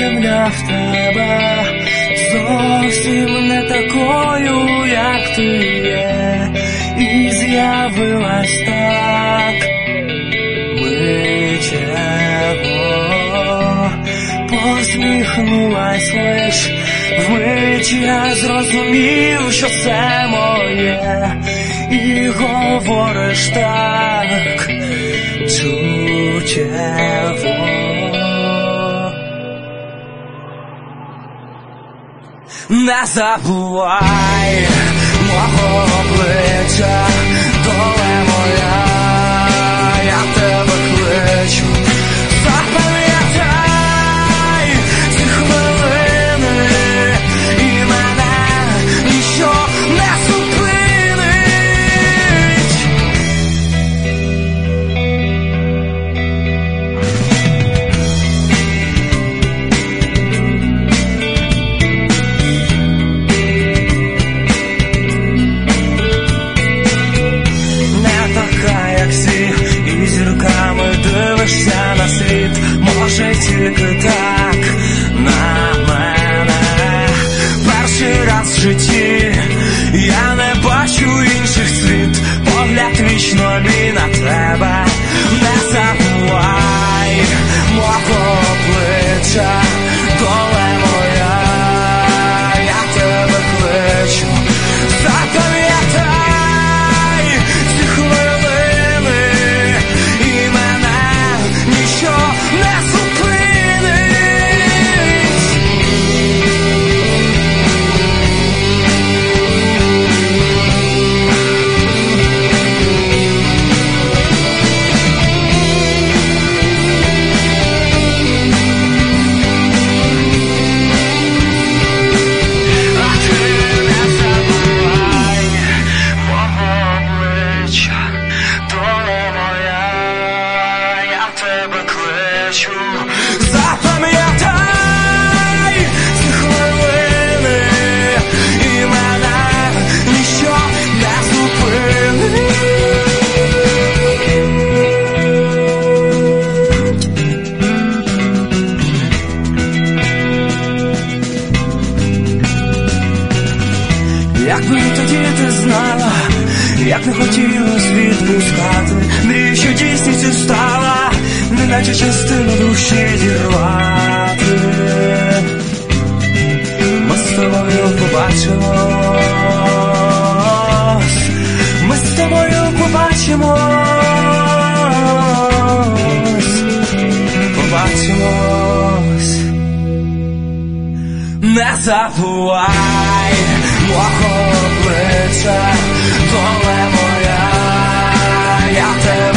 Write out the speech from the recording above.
земля в тебе зовсім не такою, як ти є, і з'явилась так миттєво, посміхнулась лиш вмить, я зрозумів, що це моє, і говориш так чуттєво. Не забувай мого обличчя, доле моя, я тебе кличу. Запам'ятай ці хвилини, і мене ніщо не зупинить. І зірками дивишся на світ, може тільки так на мене. Перший раз в житті я не бачу інших світ, погляд вічно мій на тебе. Не забувай мого обличчя, доле моя, я тебе кличу. Запам'ятай ці хвилини, і мене ніщо не зупинить. А ти не забувай мого обличчя, доле моя, я тебе кличу. Запам'ятай ці хвилини, і мене ніщо не зупинить. Якби тоді ти знала, як не хотілось відпускати, мрію, що дійсністю стала, неначе частину душі зірвати. Ми з тобою побачимось, ми з тобою побачимось, побачимось. Не забувай мого обличчя, доле моя, я тебе